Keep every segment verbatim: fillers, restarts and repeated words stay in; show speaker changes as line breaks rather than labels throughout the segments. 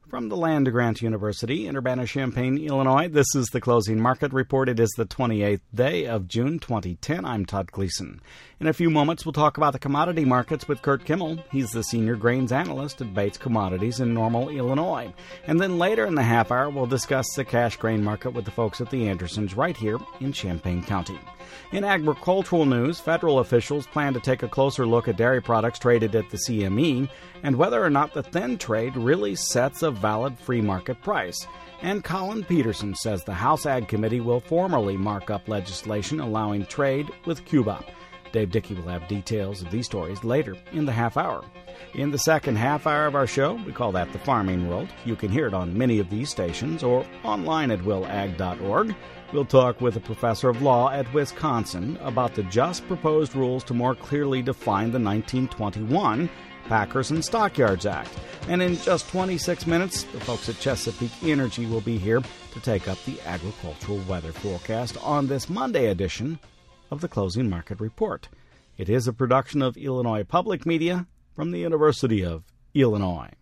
From the land-grant University in Urbana-Champaign, Illinois, this is the Closing Market Report. It is the twenty-eighth day of June twenty ten. I'm Todd Gleason. In a few moments, we'll talk about the commodity markets with Kurt Kimmel. He's the senior grains analyst at Bates Commodities in Normal, Illinois. And then later in the half hour, we'll discuss the cash grain market with the folks at the Andersons right here in Champaign County. In agricultural news, federal officials plan to take a closer look at dairy products traded at the C M E and whether or not the thin trade really sets a valid free market price. And Colin Peterson says the House Ag Committee will formally mark up legislation allowing trade with Cuba. Dave Dickey will have details of these stories later in the half hour. In the second half hour of our show, we call that the Farming World. You can hear it on many of these stations or online at will ag dot org. We'll talk with a professor of law at Wisconsin about the just proposed rules to more clearly define the nineteen twenty-one Packers and Stockyards Act. And in just twenty-six minutes, the folks at Chesapeake Energy will be here to take up the agricultural weather forecast on this Monday edition of the Closing Market Report. It is a production of Illinois Public Media from the University of Illinois.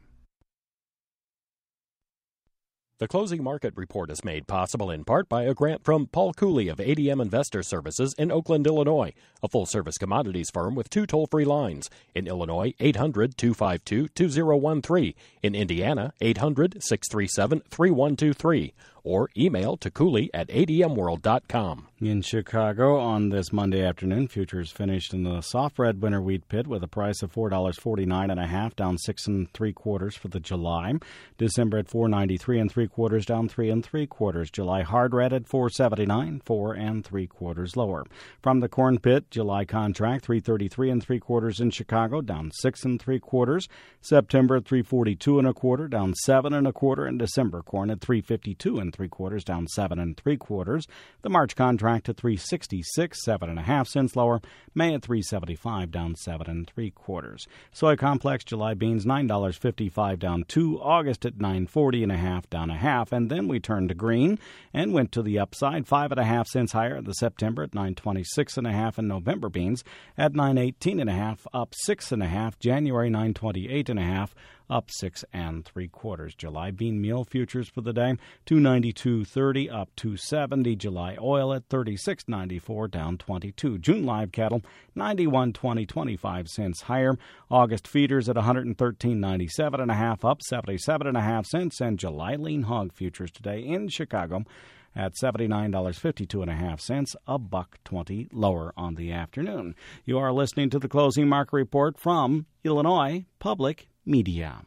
The Closing Market Report is made possible in part by a grant from Paul Cooley of A D M Investor Services in Oakland, Illinois, a full-service commodities firm with two toll-free lines. In Illinois, eight hundred, two five two, two zero one three. In Indiana, eight hundred, six three seven, three one two three. Or email to Cooley at A D M world dot com.
In Chicago on this Monday afternoon, futures finished in the soft red winter wheat pit with a price of four dollars and forty-nine cents and a half, down six and three quarters for the July. December at four ninety-three and three quarters, down three and three quarters. July hard red at four seventy-nine, four and three quarters lower. From the corn pit, July contract three thirty-three and three quarters in Chicago, down six and three quarters. September at three forty-two and a quarter, down seven and a quarter, and December corn at three fifty-two and three quarters, down seven and three quarters. The March contract to three sixty-six, seven and a half cents lower. May at three seventy-five, down seven and three quarters. Soy complex July beans nine dollars and fifty-five cents, down two. August at nine forty and a half, down a half. And then we turned to green and went to the upside, five and a half cents higher. The September at nine twenty-six and a half, and November beans at nine eighteen and a half, up six and a half. January nine twenty-eight and a half, up six and three quarters. July bean meal futures for the day, two ninety-two thirty, up two seventy. July oil at thirty-six ninety-four, down twenty-two. June live cattle ninety-one twenty, twenty-five cents higher. August feeders at one thirteen ninety-seven and a half, up seventy-seven and a half cents. And July lean hog futures today in Chicago at seventy-nine dollars and fifty-two and a half cents, a buck twenty lower on the afternoon. You are listening to the Closing Market Report from Illinois Public Media.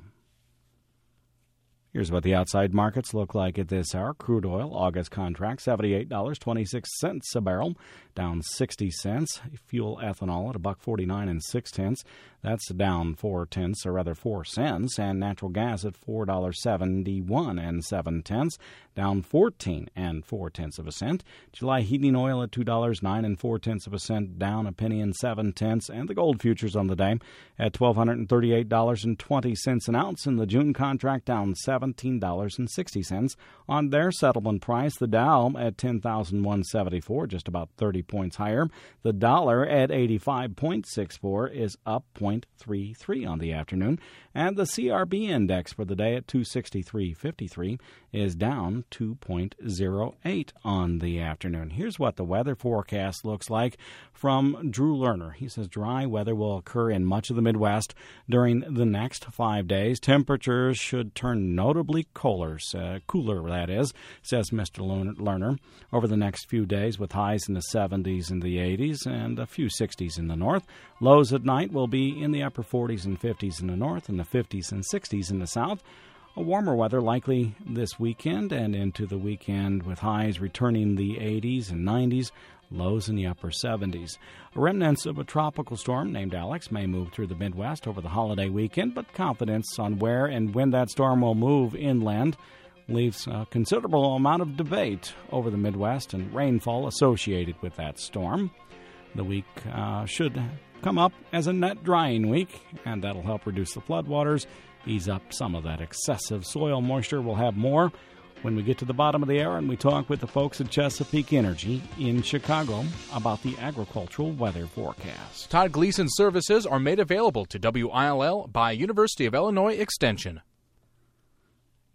Here's what the outside markets look like at this hour. Crude oil, August contract, seventy-eight dollars and twenty-six cents a barrel, down sixty cents. Fuel ethanol at a buck forty-nine and six tenths. That's down four tenths, or rather four cents. And natural gas at four dollars and seventy-one and seven tenths, down fourteen and four tenths of a cent. July heating oil at two dollars and nine and four tenths of a cent, down a penny and seven tenths. And the gold futures on the day at one thousand two hundred thirty-eight dollars and twenty cents an ounce. And the June contract down seventeen dollars and sixty cents on their settlement price. The Dow at ten thousand one hundred seventy-four, just about thirty points higher. The dollar at eighty-five point six four is up zero point three three on the afternoon. And the C R B index for the day at two sixty-three fifty-three is down two point zero eight on the afternoon. Here's what the weather forecast looks like from Drew Lerner. He says dry weather will occur in much of the Midwest during the next five days. Temperatures should turn notably cooler, uh, cooler that is, says Mister Lerner, over the next few days with highs in the seventies and the eighties and a few sixties in the north. Lows at night will be in the upper forties and fifties in the north and the fifties and sixties in the south. A warmer weather likely this weekend and into the weekend with highs returning the eighties and nineties, lows in the upper seventies. Remnants of a tropical storm named Alex may move through the Midwest over the holiday weekend, but confidence on where and when that storm will move inland leaves a considerable amount of debate over the Midwest and rainfall associated with that storm. The week uh, should come up as a net drying week, and that'll help reduce the floodwaters, ease up some of that excessive soil moisture. We'll have more when we get to the bottom of the hour and we talk with the folks at Chesapeake Energy in Chicago about the agricultural weather forecast.
Todd Gleason services are made available to W I L L by University of Illinois Extension.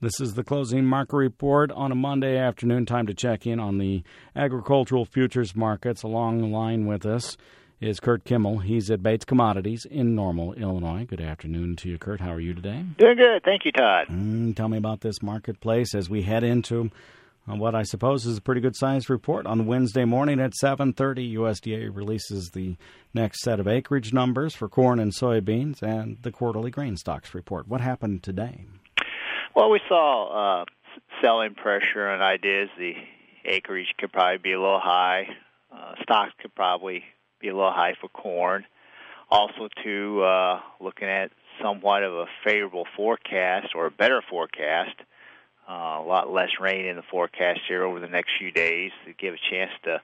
This is the closing market report on a Monday afternoon. Time to check in on the agricultural futures markets. Along the line with us is Kurt Kimmel. He's at Bates Commodities in Normal, Illinois. Good afternoon to you, Kurt. How are you today?
Doing good. Thank you, Todd.
Mm, tell me about this marketplace as we head into uh, what I suppose is a pretty good-sized report. On Wednesday morning at seven thirty, U S D A releases the next set of acreage numbers for corn and soybeans and the quarterly grain stocks report. What happened today?
Well, we saw uh, selling pressure on ideas. The acreage could probably be a little high. Uh, stocks could probably be a little high for corn. Also, too, uh, looking at somewhat of a favorable forecast or a better forecast. Uh, a lot less rain in the forecast here over the next few days to give a chance to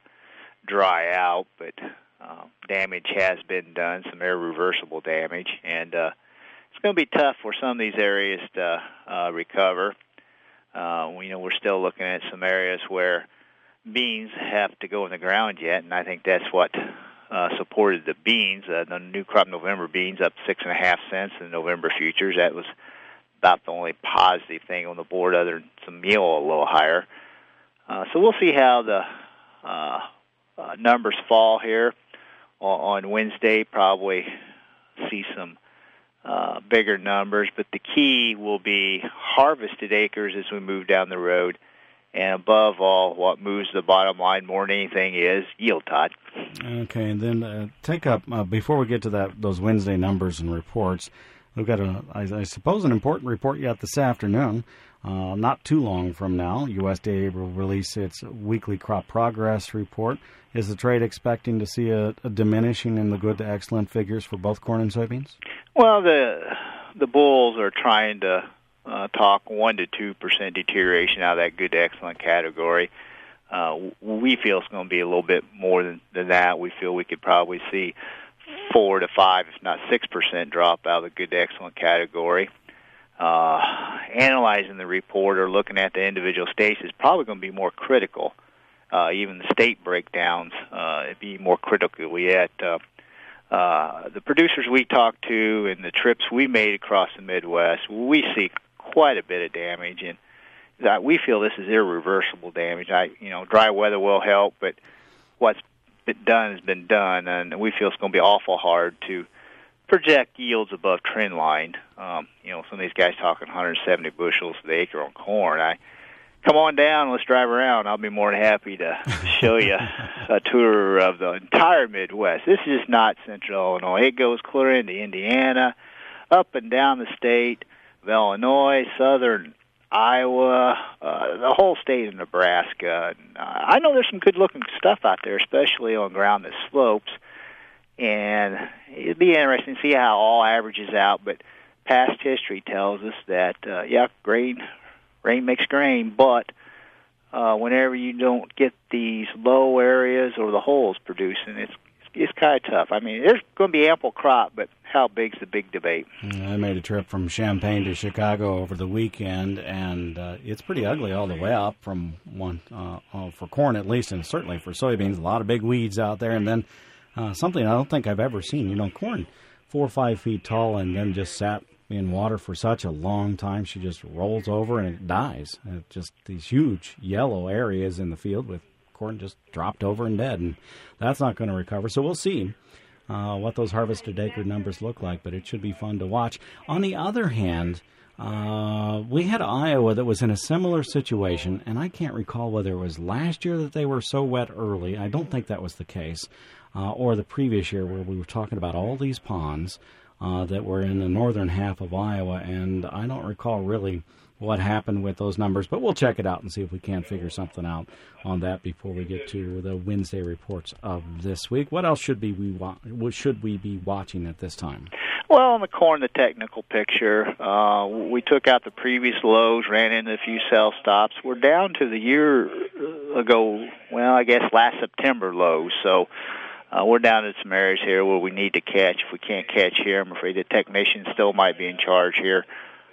dry out, but uh, damage has been done, some irreversible damage, and uh, it's going to be tough for some of these areas to uh, recover. Uh, you know, we're still looking at some areas where beans have to go in the ground yet, and I think that's what uh, supported the beans. Uh, the new crop November beans up six and a half cents in November futures. That was about the only positive thing on the board, other than some meal a little higher. Uh, so we'll see how the uh, uh, numbers fall here on, on Wednesday. Probably see some Uh, bigger numbers, but the key will be harvested acres as we move down the road, and above all, what moves the bottom line more than anything is yield, Todd.
Okay, and then uh, take up, uh, before we get to that those Wednesday numbers and reports, we've got, a, I, I suppose, an important report yet this afternoon. Uh, not too long from now, U S D A will release its weekly crop progress report. Is the trade expecting to see a, a diminishing in the good to excellent figures for both corn and soybeans?
Well, the the bulls are trying to uh, talk one to two percent deterioration out of that good to excellent category. Uh, we feel it's going to be a little bit more than, than that. We feel we could probably see four to five, if not six percent drop out of the good to excellent category. Uh, analyzing the report or looking at the individual states is probably going to be more critical. Uh, even the state breakdowns, uh, it'd be more critical yet. Uh, uh, the producers we talked to and the trips we made across the Midwest, we see quite a bit of damage, and that we feel this is irreversible damage. I, you know, dry weather will help, but what's been done has been done, and we feel it's going to be awful hard to project yields above trend line. Um, you know, some of these guys talking one hundred seventy bushels to the acre on corn. I come on down, let's drive around. I'll be more than happy to show you a tour of the entire Midwest. This is not Central Illinois. It goes clear into Indiana, up and down the state of Illinois, southern Iowa, uh, the whole state of Nebraska. And, uh, I know there's some good-looking stuff out there, especially on ground that slopes. And it'd be interesting to see how all averages out, but past history tells us that, uh, yeah, grain, rain makes grain, but uh, whenever you don't get these low areas or the holes producing, it's it's kind of tough. I mean, there's going to be ample crop, but how big's the big debate?
I made a trip from Champaign to Chicago over the weekend, and uh, it's pretty ugly all the way up from one uh, uh, for corn at least, and certainly for soybeans. A lot of big weeds out there, and then uh, something I don't think I've ever seen. You know, corn four or five feet tall, and then just sat in water for such a long time. She just rolls over and it dies. It just these huge yellow areas in the field with corn just dropped over and dead, and that's not going to recover. So we'll see uh, what those harvested acre numbers look like, but it should be fun to watch. On the other hand, uh, we had Iowa that was in a similar situation, and I can't recall whether it was last year that they were so wet early. I don't think that was the case, uh, or the previous year where we were talking about all these ponds uh, that were in the northern half of Iowa, and I don't recall really what happened with those numbers, but we'll check it out and see if we can't figure something out on that before we get to the Wednesday reports of this week. What else should be we wa- what should we be watching at this time?
Well, on the corn, the technical picture, uh, we took out the previous lows, ran into a few sell stops. We're down to the year ago, well, I guess last September lows, so uh, we're down to some areas here where we need to catch. If we can't catch here, I'm afraid the technician still might be in charge here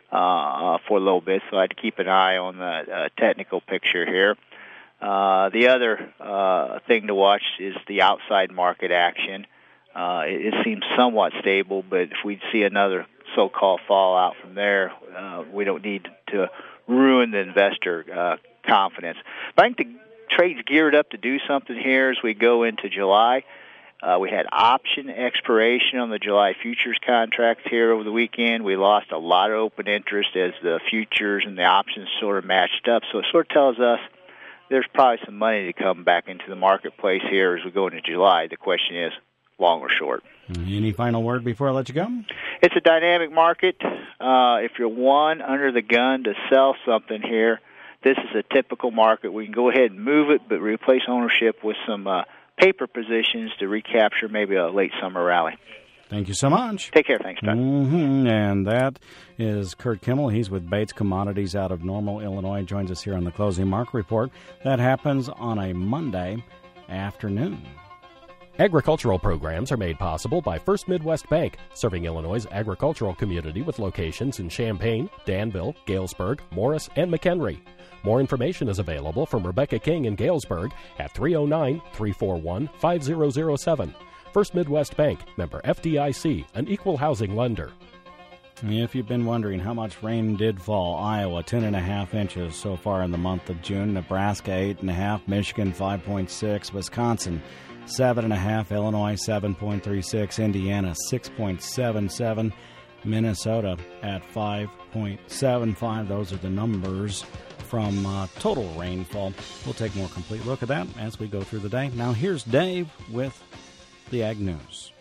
Uh, for a little bit, so I had to keep an eye on the uh, technical picture here. Uh, the other uh, thing to watch is the outside market action. Uh, it, it seems somewhat stable, but if we see another so-called fallout from there. Uh, we don't need to ruin the investor uh, confidence. But I think the trade's geared up to do something here as we go into July. Uh, we had option expiration on the July futures contracts here over the weekend. We lost a lot of open interest as the futures and the options sort of matched up. So it sort of tells us there's probably some money to come back into the marketplace here as we go into July. The question is, long or short.
Any final word before I let you go?
It's a dynamic market. Uh, if you're one under the gun to sell something here, this is a typical market. We can go ahead and move it, but replace ownership with some uh, paper positions to recapture maybe a late summer rally.
Thank you so much.
Take care. Thanks, Doug.
Mm-hmm. And that is Kurt Kimmel. He's with Bates Commodities out of Normal, Illinois. Joins us here on the Closing Market Report. That happens on a Monday afternoon.
Agricultural programs are made possible by First Midwest Bank, serving Illinois' agricultural community with locations in Champaign, Danville, Galesburg, Morris, and McHenry. More information is available from Rebecca King in Galesburg at three oh nine, three four one, five oh oh seven. First Midwest Bank, member F D I C, an equal housing lender.
If you've been wondering how much rain did fall, Iowa, ten and a half inches so far in the month of June. Nebraska, eight and a half. Michigan, five point six. Wisconsin, seven and a half. Illinois, seven point three six. Indiana, six point seven seven. Minnesota at five point seven five. Those are the numbers from uh, total rainfall. We'll take a more complete look at that as we go through the day. Now here's Dave with the Ag News.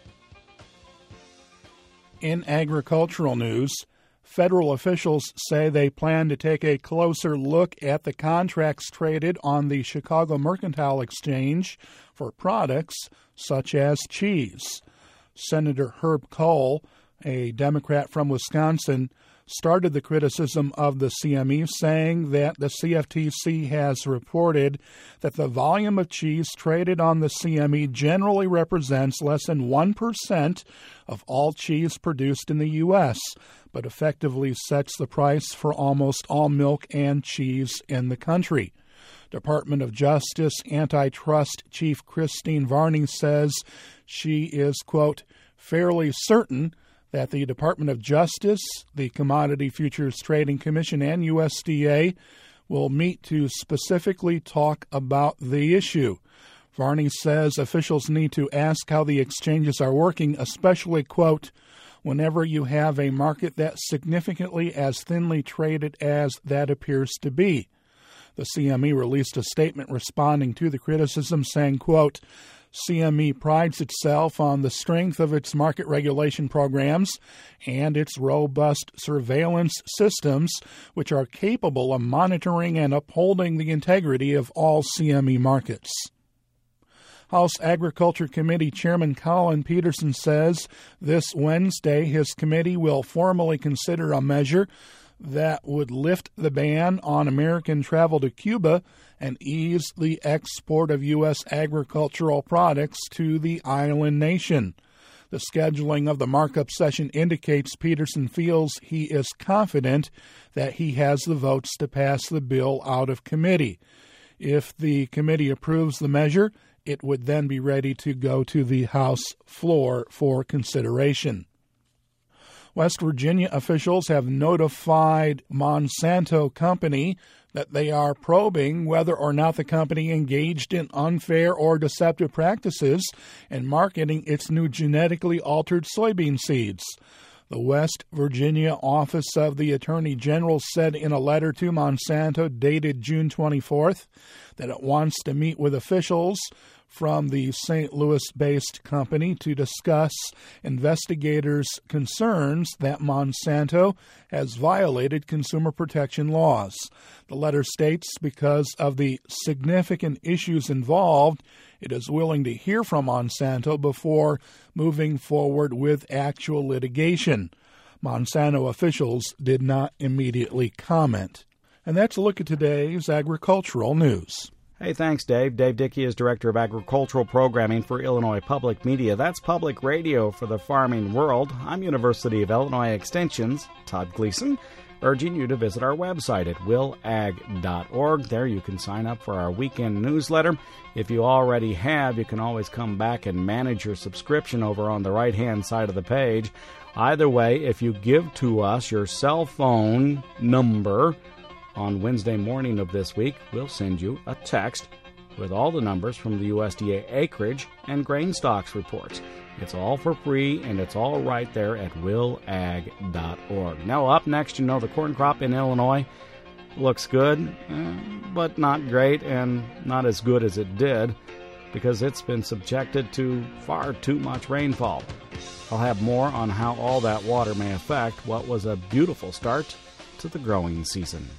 In agricultural news, federal officials say they plan to take a closer look at the contracts traded on the Chicago Mercantile Exchange for products such as cheese. Senator Herb Kohl, a Democrat from Wisconsin, started the criticism of the C M E, saying that the C F T C has reported that the volume of cheese traded on the C M E generally represents less than one percent of all cheese produced in the U S, but effectively sets the price for almost all milk and cheese in the country. Department of Justice Antitrust Chief Christine Varney says she is, quote, fairly certain that the Department of Justice, the Commodity Futures Trading Commission, and U S D A will meet to specifically talk about the issue. Varney says officials need to ask how the exchanges are working, especially, quote, whenever you have a market that's significantly as thinly traded as that appears to be. The C M E released a statement responding to the criticism, saying, quote, C M E prides itself on the strength of its market regulation programs and its robust surveillance systems, which are capable of monitoring and upholding the integrity of all C M E markets. House Agriculture Committee Chairman Colin Peterson says this Wednesday his committee will formally consider a measure that would lift the ban on American travel to Cuba and ease the export of U S agricultural products to the island nation. The scheduling of the markup session indicates Peterson feels he is confident that he has the votes to pass the bill out of committee. If the committee approves the measure, it would then be ready to go to the House floor for consideration. West Virginia officials have notified Monsanto Company that they are probing whether or not the company engaged in unfair or deceptive practices in marketing its new genetically altered soybean seeds. The West Virginia Office of the Attorney General said in a letter to Monsanto dated June twenty-fourth that it wants to meet with officials from the Saint Louis-based company to discuss investigators' concerns that Monsanto has violated consumer protection laws. The letter states because of the significant issues involved, it is willing to hear from Monsanto before moving forward with actual litigation. Monsanto officials did not immediately comment. And that's a look at today's agricultural news.
Hey, thanks, Dave. Dave Dickey is Director of Agricultural Programming for Illinois Public Media. That's public radio for the farming world. I'm University of Illinois Extension's Todd Gleason. urging you to visit our website at will ag dot org. There you can sign up for our weekend newsletter. If you already have, you can always come back and manage your subscription over on the right-hand side of the page. Either way, if you give to us your cell phone number on Wednesday morning of this week, we'll send you a text with all the numbers from the U S D A acreage and grain stocks reports. It's all for free, and it's all right there at will ag dot org. Now, up next, you know, the corn crop in Illinois looks good, but not great, and not as good as it did because it's been subjected to far too much rainfall. I'll have more on how all that water may affect what was a beautiful start to the growing season.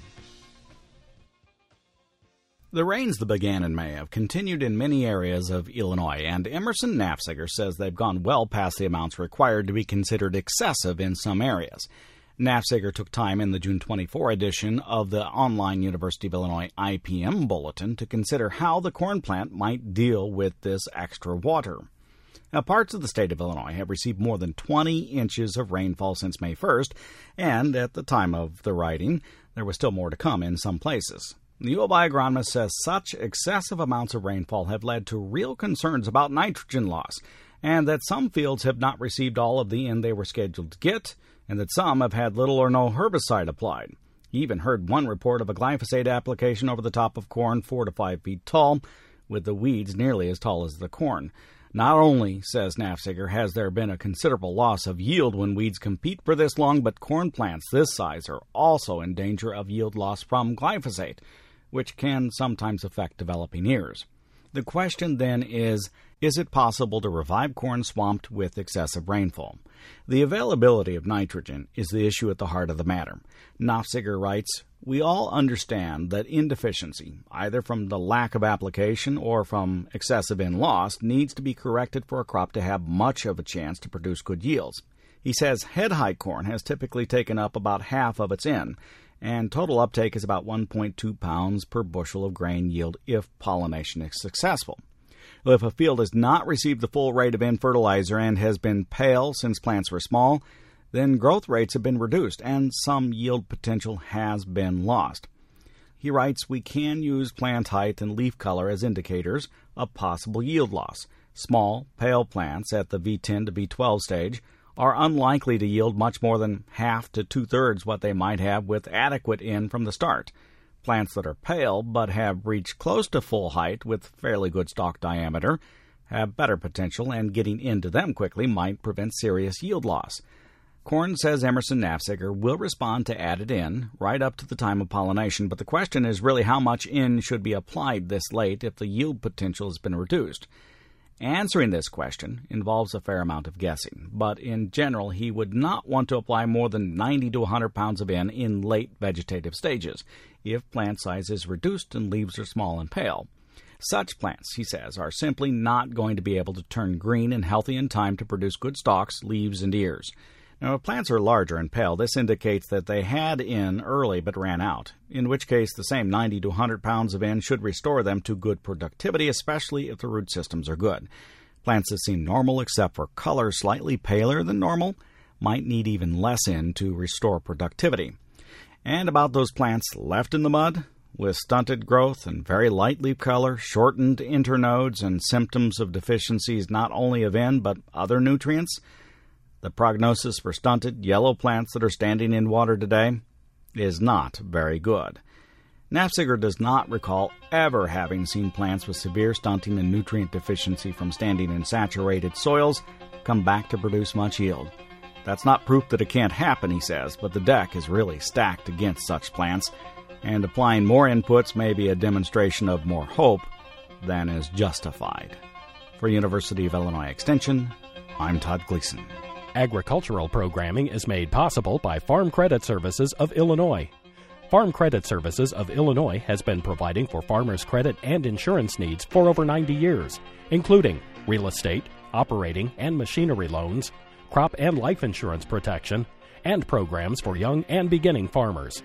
The rains that began in May have continued in many areas of Illinois, and Emerson Nafziger says they've gone well past the amounts required to be considered excessive in some areas. Nafziger took time in the June twenty-fourth edition of the online University of Illinois I P M Bulletin to consider how the corn plant might deal with this extra water. Now, parts of the state of Illinois have received more than twenty inches of rainfall since May first, and at the time of the writing, there was still more to come in some places. The U of I agronomist says such excessive amounts of rainfall have led to real concerns about nitrogen loss, and that some fields have not received all of the N they were scheduled to get, and that some have had little or no herbicide applied. He even heard one report of a glyphosate application over the top of corn four to five feet tall, with the weeds nearly as tall as the corn. Not only, says Nafziger, has there been a considerable loss of yield when weeds compete for this long, but corn plants this size are also in danger of yield loss from glyphosate, which can sometimes affect developing ears. The question then is, is it possible to revive corn swamped with excessive rainfall? The availability of nitrogen is the issue at the heart of the matter. Nafziger writes, "We all understand that indeficiency, either from the lack of application or from excessive N loss, needs to be corrected for a crop to have much of a chance to produce good yields." He says head-high corn has typically taken up about half of its N, and total uptake is about one point two pounds per bushel of grain yield if pollination is successful. Well, if a field has not received the full rate of N fertilizer and has been pale since plants were small, then growth rates have been reduced and some yield potential has been lost. He writes, "We can use plant height and leaf color as indicators of possible yield loss. Small, pale plants at the V ten to V twelve stage are unlikely to yield much more than half to two-thirds what they might have with adequate N from the start. Plants that are pale but have reached close to full height with fairly good stalk diameter have better potential, and getting into them quickly might prevent serious yield loss." Corn, says Emerson Nafziger, will respond to added N right up to the time of pollination, but the question is really how much N should be applied this late if the yield potential has been reduced. Answering this question involves a fair amount of guessing, but in general he would not want to apply more than ninety to one hundred pounds of N in late vegetative stages if plant size is reduced and leaves are small and pale. Such plants, he says, are simply not going to be able to turn green and healthy in time to produce good stalks, leaves, and ears. Now, if plants are larger and pale, this indicates that they had N early but ran out, in which case the same ninety to one hundred pounds of N should restore them to good productivity, especially if the root systems are good. Plants that seem normal except for color slightly paler than normal might need even less N to restore productivity. And about those plants left in the mud, with stunted growth and very light leaf color, shortened internodes, and symptoms of deficiencies not only of N but other nutrients, the prognosis for stunted, yellow plants that are standing in water today is not very good. Nafziger does not recall ever having seen plants with severe stunting and nutrient deficiency from standing in saturated soils come back to produce much yield. That's not proof that it can't happen, he says, but the deck is really stacked against such plants, and applying more inputs may be a demonstration of more hope than is justified. For University of Illinois Extension, I'm Todd Gleason.
Agricultural programming is made possible by Farm Credit Services of Illinois. Farm Credit Services of Illinois has been providing for farmers' credit and insurance needs for over ninety years, including real estate, operating and machinery loans, crop and life insurance protection, and programs for young and beginning farmers.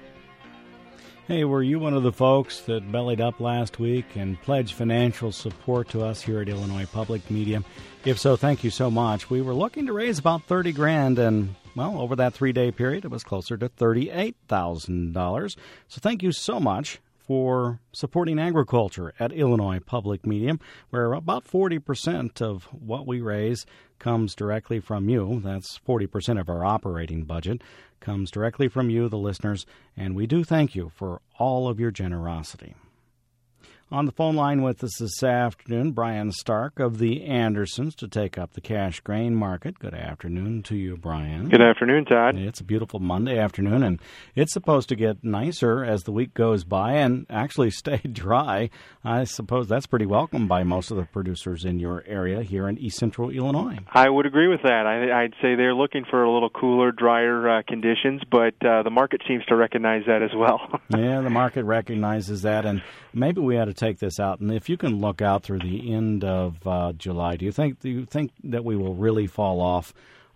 Hey, were you one of the folks that bellied up last week and pledged financial support to us here at Illinois Public Media? If so, thank you so much. We were looking to raise about thirty grand, and well, over that three-day period, it was closer to thirty-eight thousand dollars. So thank you so much for supporting agriculture at Illinois Public Media, where about forty percent of what we raise comes directly from you. That's forty percent of our operating budget comes directly from you, the listeners, and we do thank you for all of your generosity. On the phone line with us this afternoon, Brian Stark of the Andersons to take up the cash grain market. Good afternoon to you, Brian.
Good afternoon, Todd.
It's a beautiful Monday afternoon, and it's supposed to get nicer as the week goes by and actually stay dry. I suppose that's pretty welcome by most of the producers in your area here in East Central Illinois.
I would agree with that. I, I'd say they're looking for a little cooler, drier uh, conditions, but uh, the market seems to recognize that as well.
Yeah, the market recognizes that, and maybe we ought to take this out. And if you can look out through the end of uh, July, do you think do you think that we will really fall off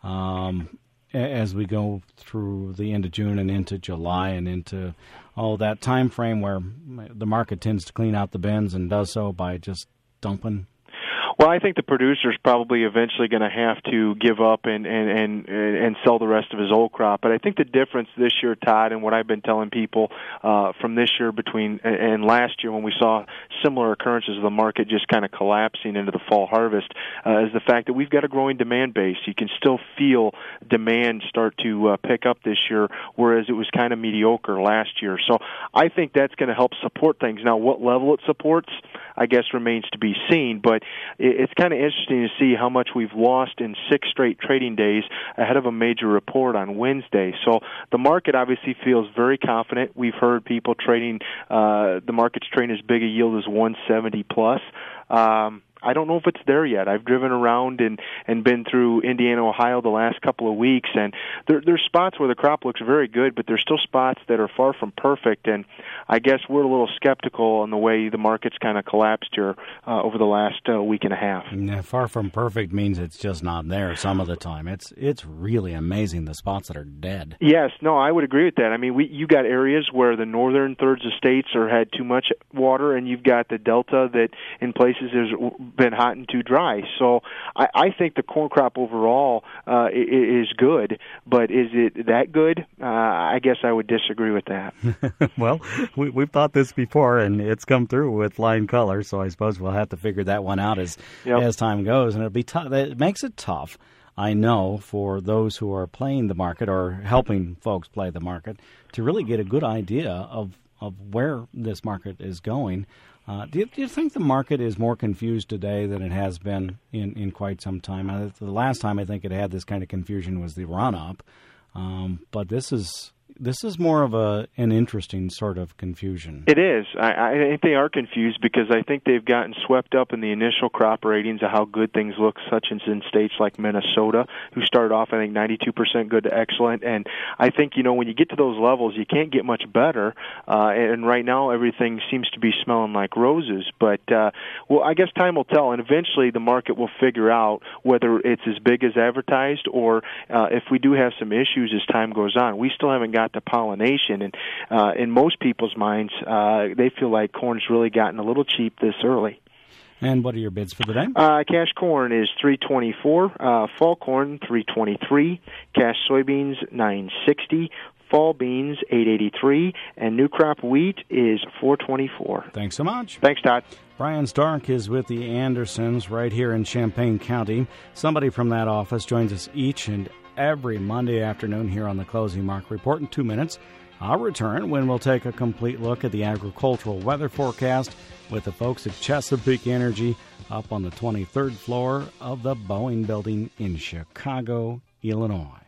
um, as we go through the end of June and into July and into oh that time frame where the market tends to clean out the bins and does so by just dumping?
Well, I think the producer's probably eventually going to have to give up and, and, and, and sell the rest of his old crop. But I think the difference this year, Todd, and what I've been telling people uh, from this year between and last year when we saw similar occurrences of the market just kind of collapsing into the fall harvest, uh, is the fact that we've got a growing demand base. You can still feel demand start to uh, pick up this year, whereas it was kind of mediocre last year. So I think that's going to help support things. Now, what level it supports, I guess, remains to be seen, but it's kind of interesting to see how much we've lost in six straight trading days ahead of a major report on Wednesday. So the market obviously feels very confident. We've heard people trading, uh, the market's trading as big a yield as one seventy plus. Um, I don't know if it's there yet. I've driven around and, and been through Indiana, Ohio the last couple of weeks, and there, there's spots where the crop looks very good, but there's still spots that are far from perfect, and I guess we're a little skeptical on the way the market's kind of collapsed here uh, over the last uh, week and a half.
Yeah, far from perfect means it's just not there some of the time. It's it's really amazing the spots that are dead.
Yes, no, I would agree with that. I mean, we you got areas where the northern thirds of states are had too much water, and you've got the delta that in places there's been hot and too dry. So I, I think the corn crop overall uh, is good, but is it that good? Uh, I guess I would disagree with that.
Well, we, we've thought this before, and it's come through with line color, so I suppose we'll have to figure that one out as yep. as time goes, and it'll be tough. It makes it tough, I know, for those who are playing the market or helping folks play the market to really get a good idea of, of where this market is going. Uh, do, you, do you think the market is more confused today than it has been in, in quite some time? I, the last time I think it had this kind of confusion was the run-up, um, but this is this is more of a an interesting sort of confusion.
It is. I, I think they are confused because I think they've gotten swept up in the initial crop ratings of how good things look, such as in states like Minnesota, who started off, I think, ninety-two percent good to excellent. And I think, you know, when you get to those levels, you can't get much better. Uh, and right now, everything seems to be smelling like roses. But, uh, well, I guess time will tell. And eventually, the market will figure out whether it's as big as advertised or uh, if we do have some issues as time goes on. We still haven't got to pollination, and uh, in most people's minds, uh, they feel like corn's really gotten a little cheap this early.
And what are your bids for the day?
Uh, cash corn is three twenty-four, uh, fall corn three twenty-three, cash soybeans nine sixty, fall beans eight eighty-three, and new crop wheat is four twenty-four.
Thanks so much.
Thanks, Todd.
Brian Stark is with the Andersons right here in Champaign County. Somebody from that office joins us each and every Monday afternoon here on the Closing Market Report in two minutes. I'll return when we'll take a complete look at the agricultural weather forecast with the folks at Chesapeake Energy up on the twenty-third floor of the Boeing Building in Chicago, Illinois.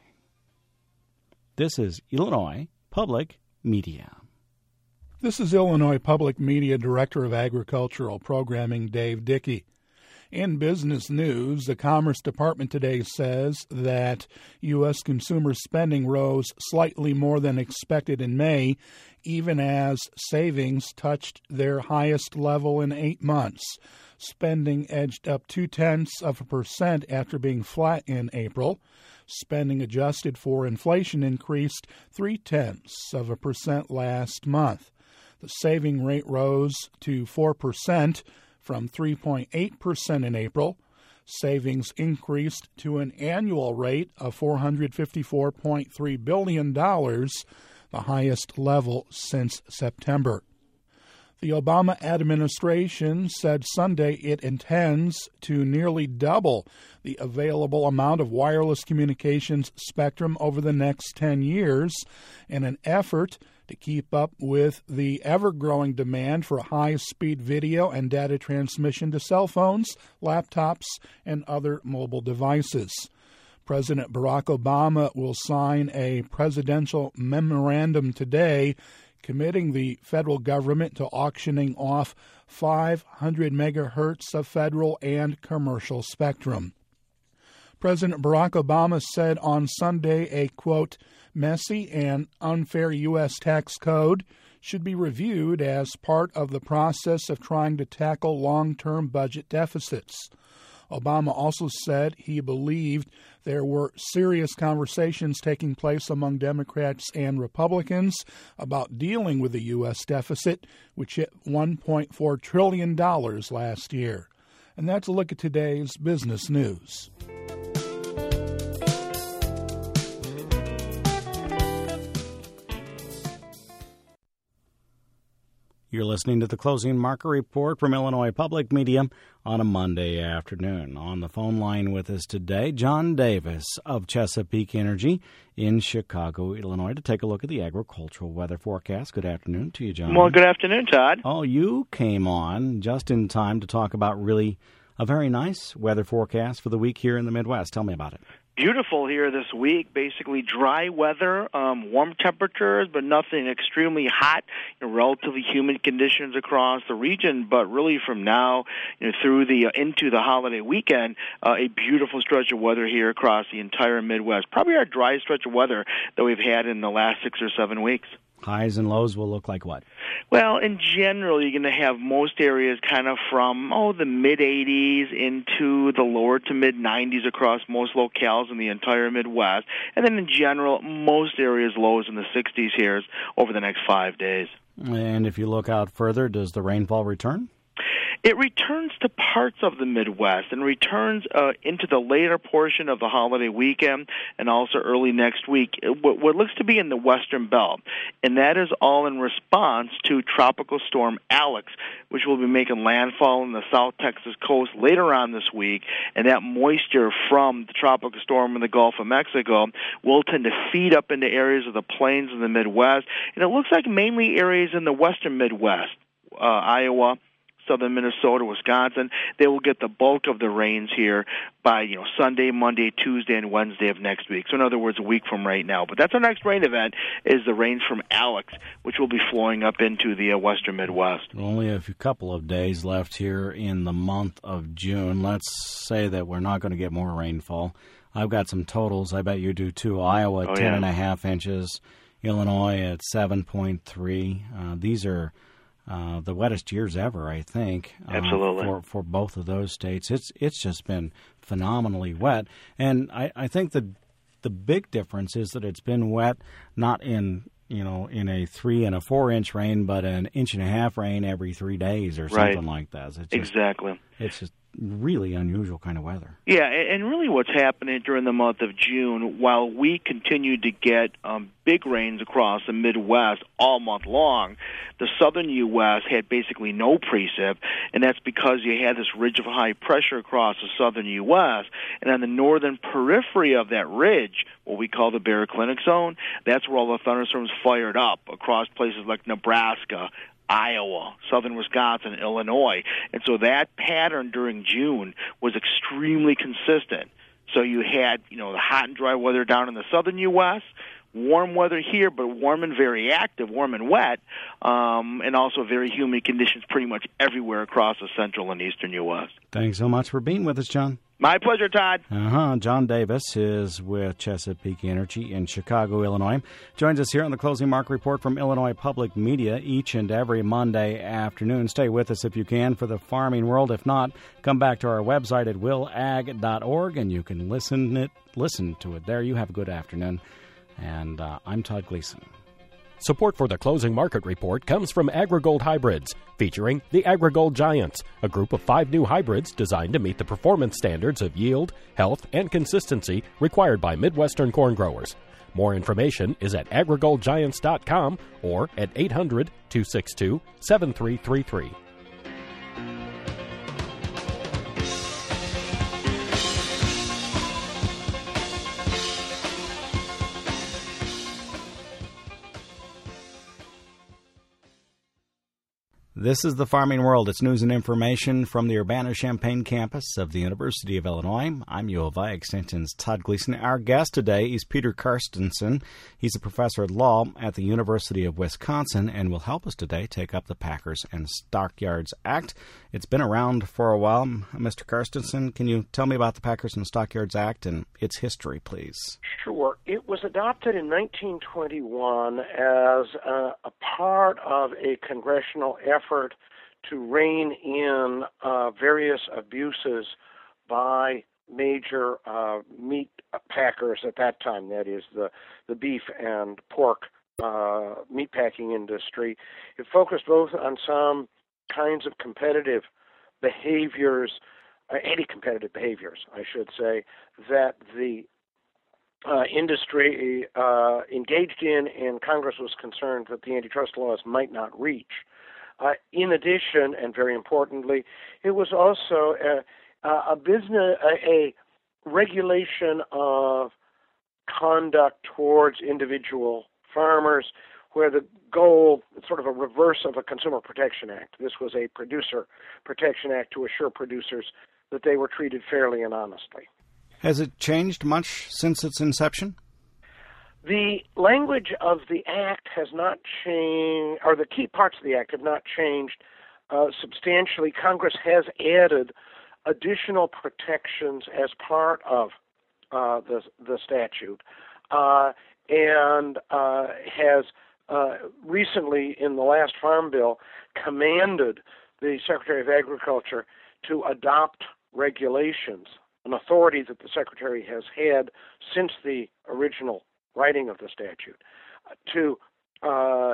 This is Illinois Public Media.
This is Illinois Public Media Director of Agricultural Programming, Dave Dickey. In business news, the Commerce Department today says that U S consumer spending rose slightly more than expected in May, even as savings touched their highest level in eight months. Spending edged up two-tenths of a percent after being flat in April. Spending adjusted for inflation increased three-tenths of a percent last month. The saving rate rose to four percent from three point eight percent in April. Savings increased to an annual rate of four hundred fifty-four point three billion dollars, the highest level since September. The Obama administration said Sunday it intends to nearly double the available amount of wireless communications spectrum over the next ten years in an effort to keep up with the ever-growing demand for high-speed video and data transmission to cell phones, laptops, and other mobile devices. President Barack Obama will sign a presidential memorandum today committing the federal government to auctioning off five hundred megahertz of federal and commercial spectrum. President Barack Obama said on Sunday a, quote, messy and unfair U S tax code should be reviewed as part of the process of trying to tackle long-term budget deficits. Obama also said he believed there were serious conversations taking place among Democrats and Republicans about dealing with the U S deficit, which hit one point four trillion dollars last year. And that's a look at today's business news.
You're listening to the Closing Market Report from Illinois Public Media on a Monday afternoon. On the phone line with us today, John Davis of Chesapeake Energy in Chicago, Illinois, to take a look at the agricultural weather forecast. Good afternoon to you, John.
Well, good afternoon, Todd.
Oh, you came on just in time to talk about really a very nice weather forecast for the week here in the Midwest. Tell me about it.
Beautiful here this week. Basically dry weather, um, warm temperatures, but nothing extremely hot. You know, relatively humid conditions across the region. But really, from now you know, through the uh, into the holiday weekend, uh, a beautiful stretch of weather here across the entire Midwest. Probably our driest stretch of weather that we've had in the last six or seven weeks.
Highs and lows will look like what?
Well, in general, you're going to have most areas kind of from, oh, the mid-eighties into the lower to mid-nineties across most locales in the entire Midwest. And then in general, most areas lows in the sixties here over the next five days.
And if you look out further, does the rainfall return?
It returns to parts of the Midwest and returns uh, into the later portion of the holiday weekend and also early next week, what, what looks to be in the western belt. And that is all in response to Tropical Storm Alex, which will be making landfall in the South Texas coast later on this week. And that moisture from the tropical storm in the Gulf of Mexico will tend to feed up into areas of the plains in the Midwest. And it looks like mainly areas in the western Midwest, uh, Iowa, southern Minnesota, Wisconsin, they will get the bulk of the rains here by, you know, Sunday, Monday, Tuesday, and Wednesday of next week. So in other words, a week from right now. But that's our next rain event is the rains from Alex, which will be flowing up into the uh, western Midwest.
Only a few couple of days left here in the month of June. Let's say that we're not going to get more rainfall. I've got some totals. I bet you do too. Iowa,
oh,
ten
yeah.
and a half inches. Illinois at seven point three. Uh, these are Uh, the wettest years ever, I think. Uh,
Absolutely.
For, for both of those states. It's it's just been phenomenally wet. And I, I think the the big difference is that it's been wet not in, you know, in a three and a four inch rain, but an inch and a half rain every three days or
right.
something like that. It's just,
exactly.
It's just really unusual kind of weather.
Yeah, and really what's happening during the month of June, while we continued to get um, big rains across the Midwest all month long, the southern U S had basically no precip, and that's because you had this ridge of high pressure across the southern U S, and on the northern periphery of that ridge, what we call the baroclinic zone, that's where all the thunderstorms fired up across places like Nebraska, Iowa, southern Wisconsin, Illinois. And so that pattern during June was extremely consistent. So you had, you know, the hot and dry weather down in the southern U S, warm weather here, but warm and very active, warm and wet, um, and also very humid conditions pretty much everywhere across the central and eastern U S.
Thanks so much for being with us, John.
My pleasure, Todd.
Uh-huh. John Davis is with Chesapeake Energy in Chicago, Illinois. Joins us here on the Closing Market Report from Illinois Public Media each and every Monday afternoon. Stay with us if you can for the farming world. If not, come back to our website at will ag dot org and you can listen it listen to it there. You have a good afternoon. And uh, I'm Todd Gleason.
Support for the Closing Market Report comes from AgriGold Hybrids, featuring the AgriGold Giants, a group of five new hybrids designed to meet the performance standards of yield, health, and consistency required by Midwestern corn growers. More information is at agrigold giants dot com or at eight hundred, two six two, seven three three three.
This is the Farming World. It's news and information from the Urbana-Champaign campus of the University of Illinois. I'm U of I Extension's Todd Gleason. Our guest today is Peter Carstensen. He's a professor at law at the University of Wisconsin and will help us today take up the Packers and Stockyards Act. It's been around for a while. Mister Carstensen, can you tell me about the Packers and Stockyards Act and its history, please?
Sure. It was adopted in nineteen twenty-one as a, a part of a congressional effort to rein in uh, various abuses by major uh, meat packers at that time, that is the, the beef and pork uh, meatpacking industry. It focused both on some kinds of competitive behaviors, uh, anti-competitive behaviors, I should say, that the uh, industry uh, engaged in, and Congress was concerned that the antitrust laws might not reach. Uh, in addition, and very importantly, it was also a, a business, a, a regulation of conduct towards individual farmers, where the goal, sort of a reverse of a Consumer Protection Act. This was a Producer Protection Act to assure producers that they were treated fairly and honestly.
Has it changed much since its inception?
The language of the Act has not changed, or the key parts of the Act have not changed uh, substantially. Congress has added additional protections as part of uh, the, the statute uh, and uh, has uh, recently, in the last Farm Bill, commanded the Secretary of Agriculture to adopt regulations, an authority that the Secretary has had since the original writing of the statute, uh, to uh,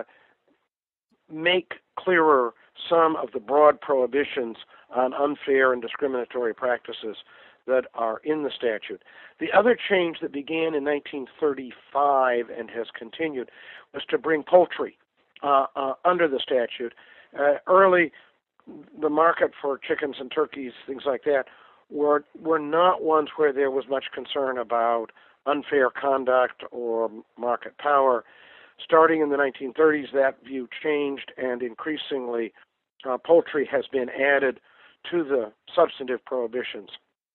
make clearer some of the broad prohibitions on unfair and discriminatory practices that are in the statute. The other change that began in nineteen thirty-five and has continued was to bring poultry uh, uh, under the statute. Uh, early, the market for chickens and turkeys, things like that, were were not ones where there was much concern about unfair conduct or market power. Starting in the nineteen thirties, that view changed, and increasingly uh, poultry has been added to the substantive prohibitions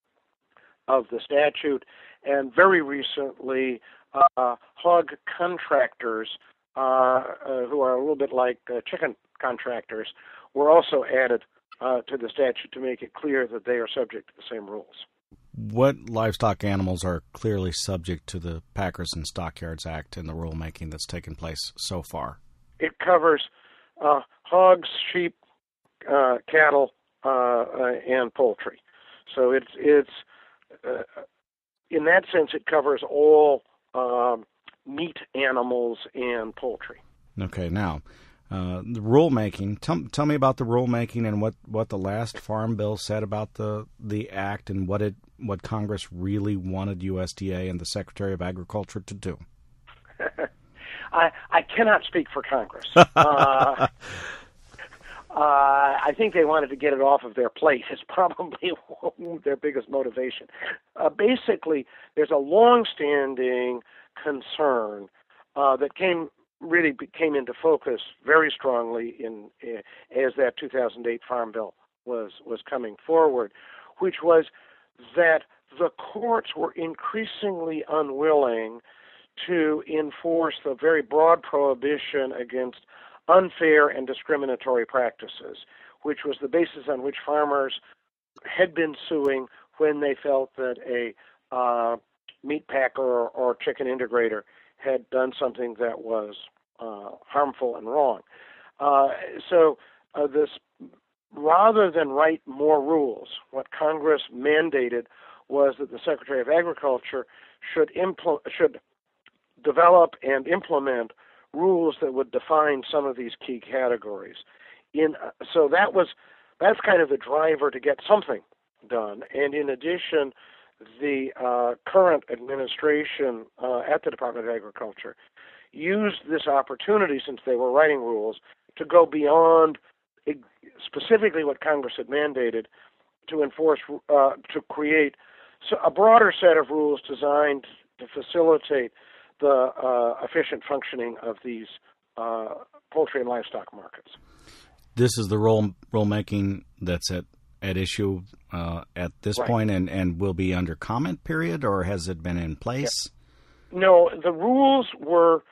of the statute. And very recently, uh, hog contractors, uh, uh, who are a little bit like uh, chicken contractors, were also added uh, to the statute to make it clear that they are subject to the same rules.
What livestock animals are clearly subject to the Packers and Stockyards Act and the rulemaking that's taken place so far?
It covers uh, hogs, sheep, uh, cattle, uh, uh, and poultry. So it's it's uh, in that sense it covers all um, meat animals and poultry.
Okay, now uh, the rulemaking. Tell, tell me about the rulemaking and what, what the last Farm Bill said about the the act and what it what Congress really wanted U S D A and the Secretary of Agriculture to do.
I I cannot speak for Congress. uh, Uh, I think they wanted to get it off of their plate. Is probably their biggest motivation. Uh, basically, there's a long-standing concern uh, that came really came into focus very strongly in uh, as that two thousand eight Farm Bill was was coming forward, which was that the courts were increasingly unwilling to enforce the very broad prohibition against unfair and discriminatory practices, which was the basis on which farmers had been suing when they felt that a uh, meat packer or, or chicken integrator had done something that was uh, harmful and wrong. Uh, so uh, this, rather than write more rules, what Congress mandated was that the Secretary of Agriculture should impl- should develop and implement rules that would define some of these key categories. In uh, so that was that's kind of the driver to get something done. And in addition, the uh, current administration uh, at the Department of Agriculture used this opportunity, since they were writing rules, to go beyond specifically what Congress had mandated, to enforce, uh, to create a broader set of rules designed to facilitate the uh, efficient functioning of these uh, poultry and livestock markets.
This is the rule rulemaking that's at, at issue uh, at this
right.
point, and, and will be under comment period, or has it been in place?
Yeah. No, the rules were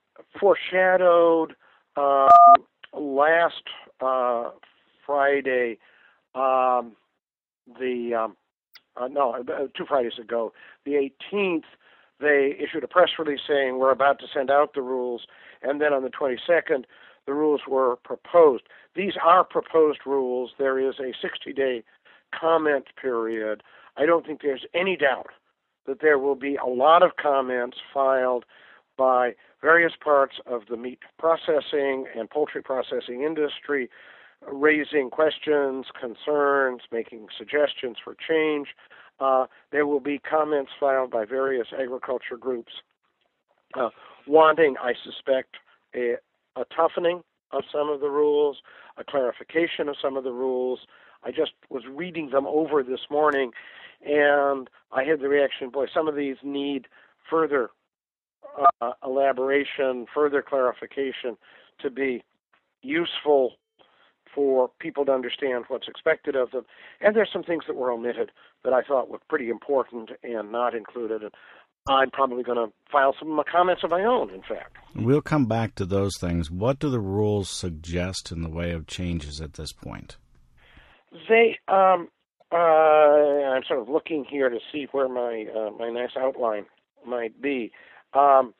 foreshadowed uh, last uh, Friday. Um, the um, uh, no, uh, two Fridays ago, the eighteenth, they issued a press release saying we're about to send out the rules, and then on the twenty-second, the rules were proposed. These are proposed rules. There is a sixty-day comment period. I don't think there's any doubt that there will be a lot of comments filed by various parts of the meat processing and poultry processing industry, raising questions, concerns, making suggestions for change. Uh, there will be comments filed by various agriculture groups uh, wanting, I suspect, a, a toughening of some of the rules, a clarification of some of the rules. I just was reading them over this morning, and I had the reaction, boy, some of these need further uh, elaboration, further clarification to be useful for people to understand what's expected of them. And there's some things that were omitted that I thought were pretty important and not included. And I'm probably going to file some comments of my own, in fact.
We'll come back to those things. What do the rules suggest in the way of changes at this point?
They, um, uh, I'm sort of looking here to see where my uh, my nice outline might be. Um,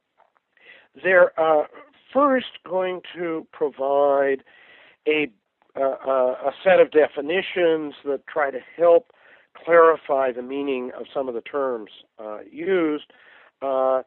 they're uh, first going to provide a, uh, a set of definitions that try to help clarify the meaning of some of the terms uh, used. Uh,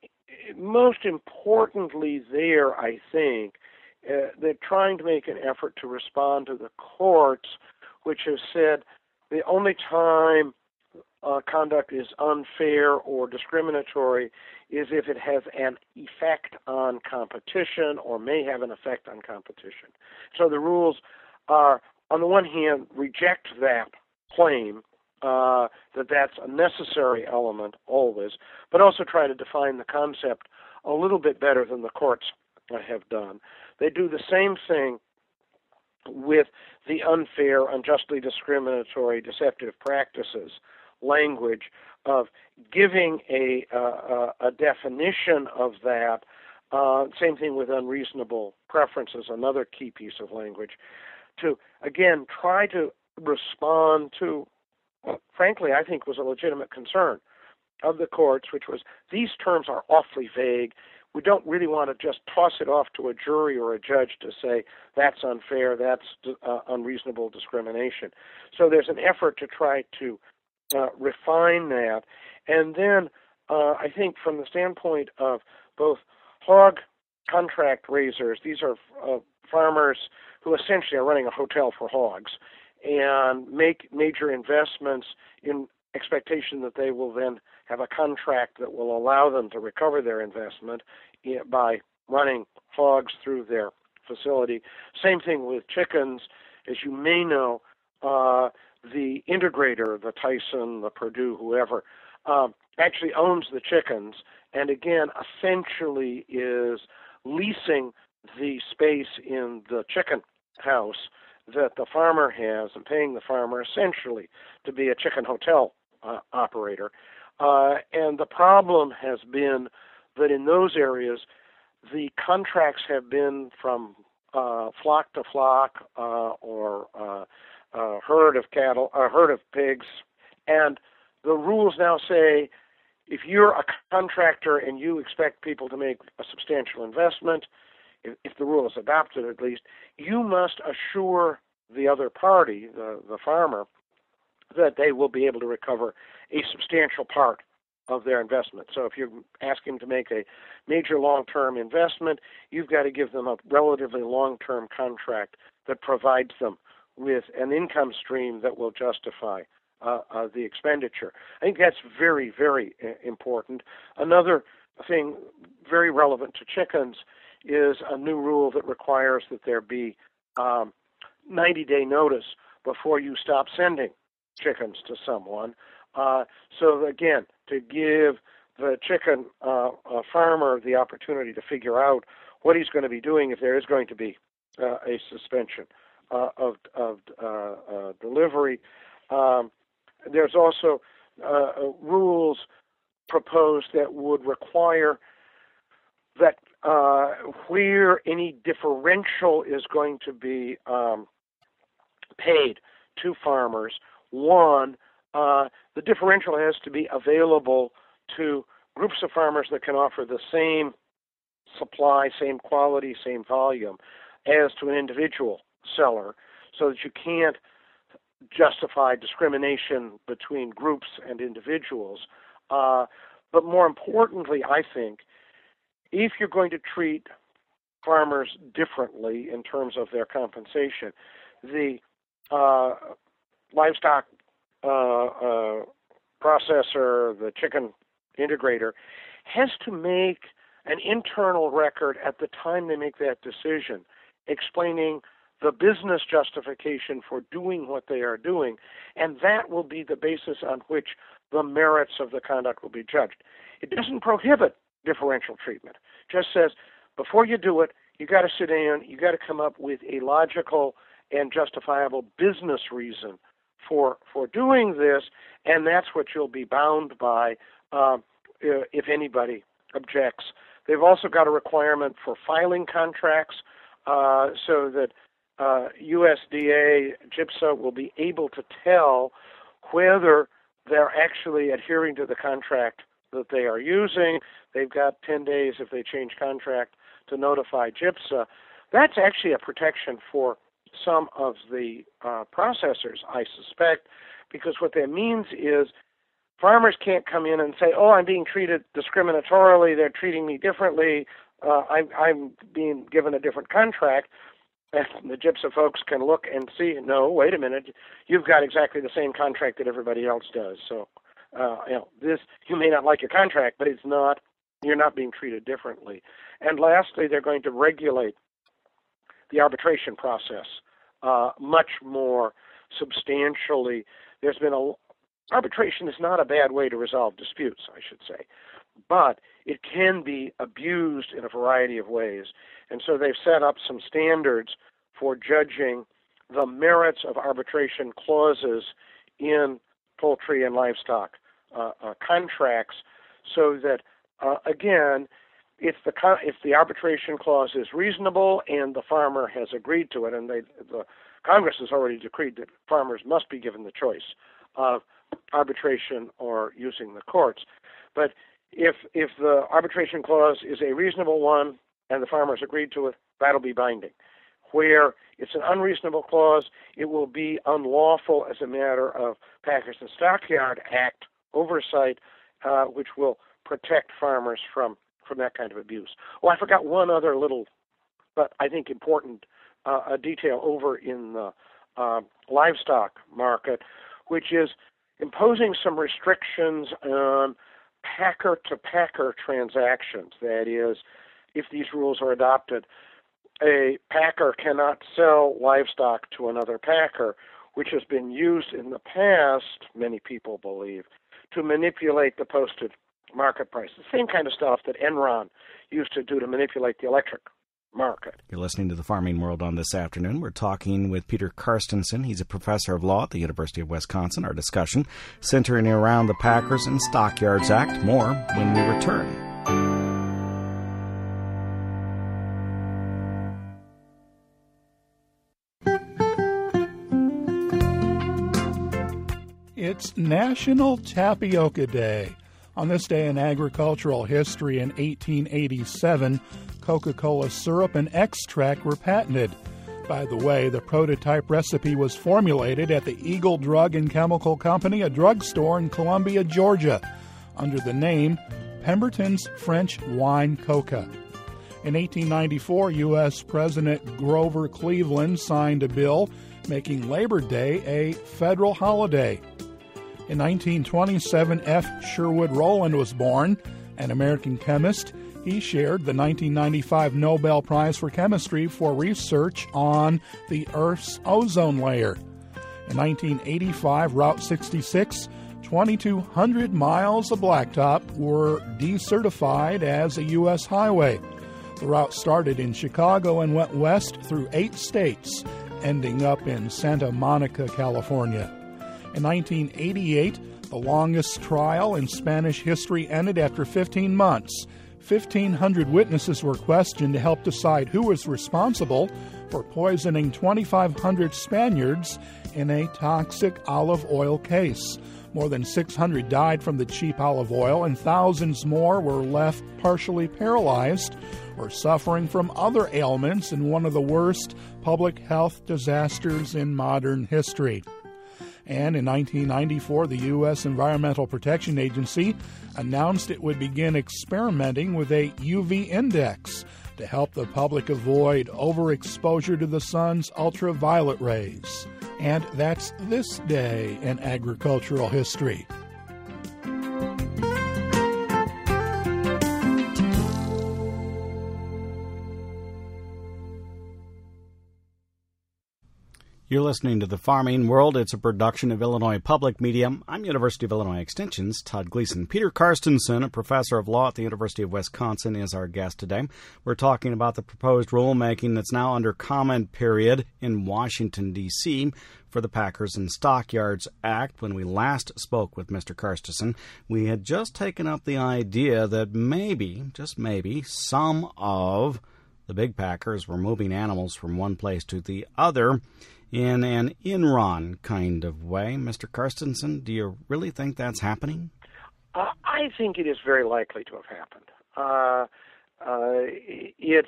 most importantly there, I think, uh, they're trying to make an effort to respond to the courts, which have said the only time uh, conduct is unfair or discriminatory is if it has an effect on competition or may have an effect on competition. So the rules are, on the one hand, reject that claim, uh, that that's a necessary element always, but also try to define the concept a little bit better than the courts have done. They do the same thing with the unfair, unjustly discriminatory, deceptive practices language of giving a, uh, a definition of that. Uh, same thing with unreasonable preferences, another key piece of language, to, again, try to respond to what, frankly, I think was a legitimate concern of the courts, which was these terms are awfully vague. We don't really want to just toss it off to a jury or a judge to say that's unfair, that's uh, unreasonable discrimination. So there's an effort to try to uh, refine that. And then uh, I think from the standpoint of both hog contract raisers, these are uh, farmers who essentially are running a hotel for hogs and make major investments in expectation that they will then have a contract that will allow them to recover their investment by running hogs through their facility. Same thing with chickens. As you may know, uh, the integrator, the Tyson, the Purdue, whoever, uh, actually owns the chickens and, again, essentially is leasing the space in the chicken house that the farmer has and paying the farmer essentially to be a chicken hotel uh, operator. Uh, and the problem has been that in those areas, the contracts have been from uh, flock to flock uh, or uh, uh, herd of cattle, a herd of pigs, and the rules now say if you're a contractor and you expect people to make a substantial investment, if, if the rule is adopted at least, you must assure the other party, the, the farmer, that they will be able to recover a substantial part of their investment. So if you ask them to make a major long-term investment, you've got to give them a relatively long-term contract that provides them with an income stream that will justify uh, uh, the expenditure. I think that's very, very uh, important. Another thing very relevant to chickens is a new rule that requires that there be um, ninety-day notice before you stop sending chickens to someone. Uh, so again, to give the chicken uh, uh, farmer the opportunity to figure out what he's going to be doing if there is going to be uh, a suspension uh, of, of uh, uh, delivery. Um, there's also uh, rules proposed that would require that uh, where any differential is going to be um, paid to farmers, one, uh, the differential has to be available to groups of farmers that can offer the same supply, same quality, same volume as to an individual seller, so that you can't justify discrimination between groups and individuals. Uh, but more importantly, I think, if you're going to treat farmers differently in terms of their compensation, the uh, livestock uh, uh, processor, the chicken integrator, has to make an internal record at the time they make that decision, explaining the business justification for doing what they are doing, and that will be the basis on which the merits of the conduct will be judged. It doesn't prohibit differential treatment. It just says, before you do it, you got to sit down, you got to come up with a logical and justifiable business reason for for doing this, and that's what you'll be bound by uh, if anybody objects. They've also got a requirement for filing contracts uh, so that uh, U S D A, GIPSA will be able to tell whether they're actually adhering to the contract that they are using. They've got ten days if they change contract to notify GIPSA. That's actually a protection for some of the uh, processors, I suspect, because what that means is farmers can't come in and say, oh, I'm being treated discriminatorily, they're treating me differently, uh, I'm, I'm being given a different contract. And the GIPSA folks can look and see, no, wait a minute, you've got exactly the same contract that everybody else does. So, uh, you know, this, you may not like your contract, but it's not, you're not being treated differently. And lastly, they're going to regulate the arbitration process uh, much more substantially. There's been a, arbitration is not a bad way to resolve disputes, I should say, but it can be abused in a variety of ways. And so they've set up some standards for judging the merits of arbitration clauses in poultry and livestock uh, uh, contracts, so that, uh, again, if the con- if the arbitration clause is reasonable and the farmer has agreed to it, and they, the Congress has already decreed that farmers must be given the choice of arbitration or using the courts, but if if the arbitration clause is a reasonable one and the farmers agreed to it, that'll be binding. Where it's an unreasonable clause, it will be unlawful as a matter of Packers and Stockyard Act oversight, uh, which will protect farmers from, from that kind of abuse. Oh, I forgot one other little, but I think important uh, a detail over in the uh, livestock market, which is imposing some restrictions on packer-to-packer transactions. That is, if these rules are adopted, a packer cannot sell livestock to another packer, which has been used in the past, many people believe, to manipulate the posted market price. The same kind of stuff that Enron used to do to manipulate the electric market.
You're listening to The Farming World on this afternoon. We're talking with Peter Carstensen. He's a professor of law at the University of Wisconsin. Our discussion centering around the Packers and Stockyards Act. More when we return.
It's National Tapioca Day. On this day in agricultural history in eighteen eighty-seven, Coca-Cola syrup and extract were patented. By the way, the prototype recipe was formulated at the Eagle Drug and Chemical Company, a drugstore in Columbia, Georgia. under the name Pemberton's French Wine Coca. In eighteen ninety-four, U S President Grover Cleveland signed a bill making Labor Day a federal holiday. In nineteen twenty-seven, F. Sherwood Rowland was born, an American chemist. He shared the nineteen ninety-five Nobel Prize for Chemistry for research on the Earth's ozone layer. In nineteen eighty-five, Route sixty-six, twenty-two hundred miles of blacktop were decertified as a U S highway. The route started in Chicago and went west through eight states, ending up in Santa Monica, California. In nineteen eighty-eight, the longest trial in Spanish history ended after fifteen months. fifteen hundred witnesses were questioned to help decide who was responsible for poisoning twenty-five hundred Spaniards in a toxic olive oil case. More than six hundred died from the cheap olive oil, and thousands more were left partially paralyzed or suffering from other ailments in one of the worst public health disasters in modern history. And in nineteen ninety-four, the U S Environmental Protection Agency announced it would begin experimenting with a U V index to help the public avoid overexposure to the sun's ultraviolet rays. And that's this day in agricultural history.
You're listening to The Farming World. It's a production of Illinois Public Media. I'm University of Illinois Extension's Todd Gleason. Peter Karstensen, a professor of law at the University of Wisconsin, is our guest today. We're talking about the proposed rulemaking that's now under comment period in Washington, D C for the Packers and Stockyards Act. When we last spoke with Mister Karstensen, we had just taken up the idea that maybe, just maybe, some of the big packers were moving animals from one place to the other in an Enron kind of way. Mister Karstensen, do you really think that's happening?
Uh, I think it is very likely to have happened. Uh, uh, it's,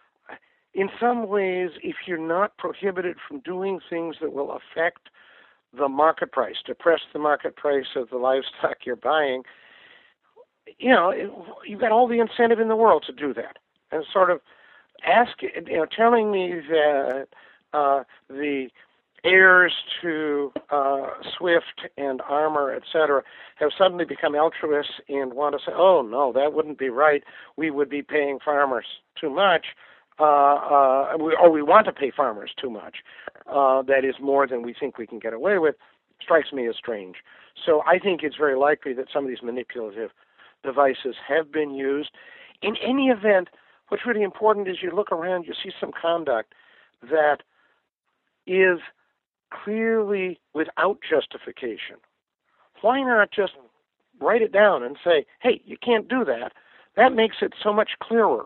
in some ways, if you're not prohibited from doing things that will affect the market price, depress the market price of the livestock you're buying, you know, it, you've got all the incentive in the world to do that. And sort of ask, you know, telling me that Uh, the heirs to uh, Swift and Armour, et cetera, have suddenly become altruists and want to say, oh, no, that wouldn't be right. We would be paying farmers too much, uh, uh, we, or we want to pay farmers too much. Uh, that is more than we think we can get away with, strikes me as strange. So I think it's very likely that some of these manipulative devices have been used. In any event, what's really important is you look around, you see some conduct that is clearly without justification. Why not just write it down and say, hey, you can't do that? That makes it so much clearer.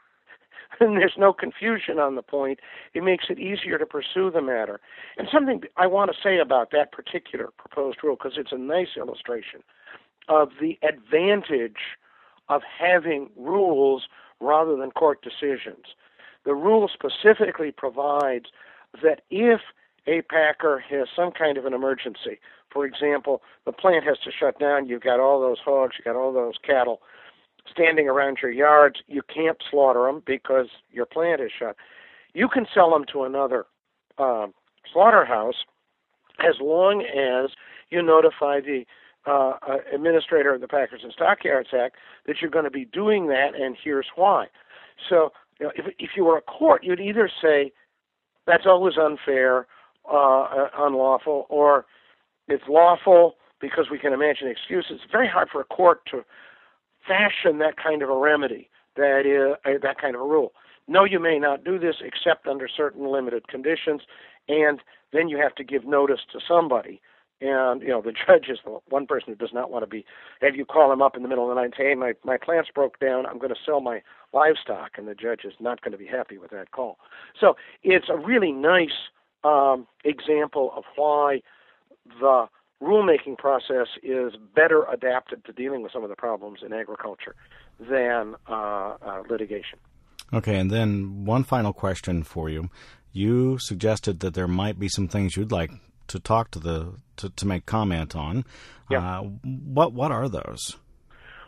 And there's no confusion on the point. It makes it easier to pursue the matter. And something I want to say about that particular proposed rule, because it's a nice illustration of the advantage of having rules rather than court decisions. The rule specifically provides that if a packer has some kind of an emergency, for example, the plant has to shut down, you've got all those hogs, you've got all those cattle standing around your yards, you can't slaughter them because your plant is shut. You can sell them to another uh, slaughterhouse as long as you notify the uh, uh, administrator of the Packers and Stockyards Act that you're going to be doing that, and here's why. So, you know, if, if you were a court, you'd either say, that's always unfair, uh, unlawful, or it's lawful because we can imagine excuses. It's very hard for a court to fashion that kind of a remedy, that is, uh, that kind of a rule. No, you may not do this except under certain limited conditions, and then you have to give notice to somebody. And, you know, the judge is the one person who does not want to be, have you call him up in the middle of the night and say, hey, my, my plants broke down, I'm going to sell my livestock, and the judge is not going to be happy with that call. So it's a really nice um, example of why the rulemaking process is better adapted to dealing with some of the problems in agriculture than uh, uh, litigation.
Okay, and then one final question for you. You suggested that there might be some things you'd like to talk to the to, to make comment on.
Yeah.
Uh, what what are those?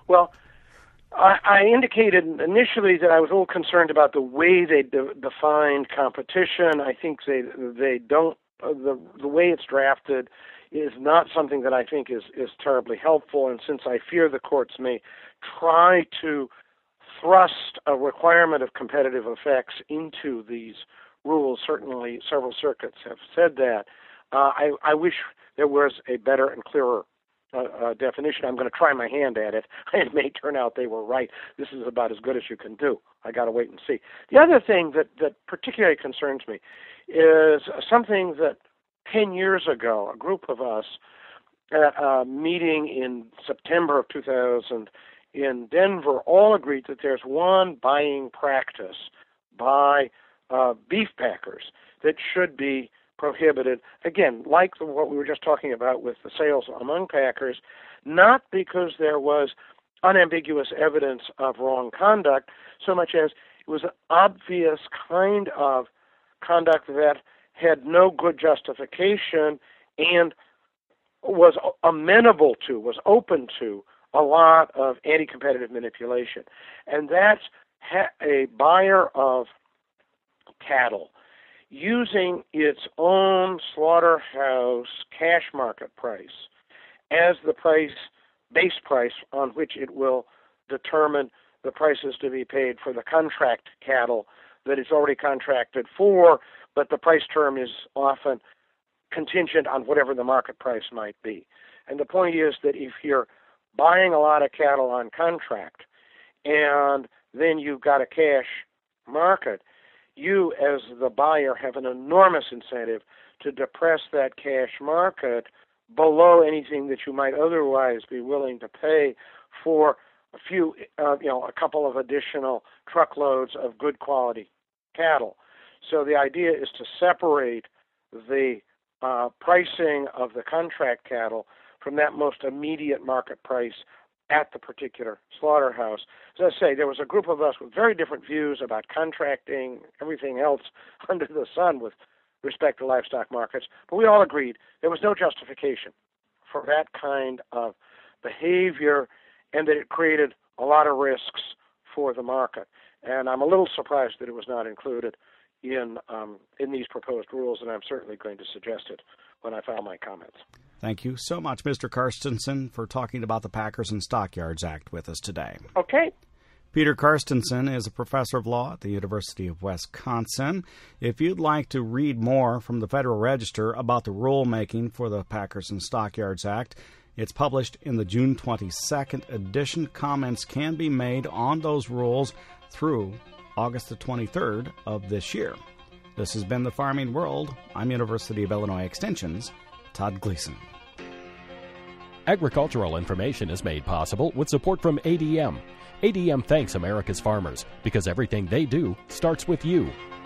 Well, I, I indicated initially that I was a little concerned about the way they de- defined competition. I think they they don't uh, the the way it's drafted is not something that I think is is terribly helpful. And since I fear the courts may try to thrust a requirement of competitive effects into these rules, certainly several circuits have said that. Uh, I, I wish there was a better and clearer uh, uh, definition. I'm going to try my hand at it. It may turn out they were right. This is about as good as you can do. I got to wait and see. The other thing that, that particularly concerns me is something that ten years ago, a group of us at a meeting in September of two thousand in Denver all agreed that there's one buying practice by uh, beef packers that should be prohibited, again, like the, what we were just talking about with the sales among packers, not because there was unambiguous evidence of wrong conduct, so much as it was an obvious kind of conduct that had no good justification and was amenable to, was open to, a lot of anti-competitive manipulation. And that's ha- a buyer of cattle using its own slaughterhouse cash market price as the price, base price on which it will determine the prices to be paid for the contract cattle that it's already contracted for, but the price term is often contingent on whatever the market price might be. And the point is that if you're buying a lot of cattle on contract and then you've got a cash market, you as the buyer have an enormous incentive to depress that cash market below anything that you might otherwise be willing to pay for a few, uh, you know, a couple of additional truckloads of good quality cattle. So the idea is to separate the uh, pricing of the contract cattle from that most immediate market price at the particular slaughterhouse. As I say, there was a group of us with very different views about contracting, everything else under the sun with respect to livestock markets, but we all agreed there was no justification for that kind of behavior and that it created a lot of risks for the market. And I'm a little surprised that it was not included in um, in these proposed rules, and I'm certainly going to suggest it when I file my comments.
Thank you so much, Mister Carstensen, for talking about the Packers and Stockyards Act with us today.
Okay.
Peter Carstensen is a professor of law at the University of Wisconsin. If you'd like to read more from the Federal Register about the rulemaking for the Packers and Stockyards Act, it's published in the June twenty-second edition. Comments can be made on those rules through August the twenty-third of this year. This has been The Farming World. I'm University of Illinois Extension's Todd Gleason.
Agricultural information is made possible with support from A D M. A D M thanks America's farmers because everything they do starts with you.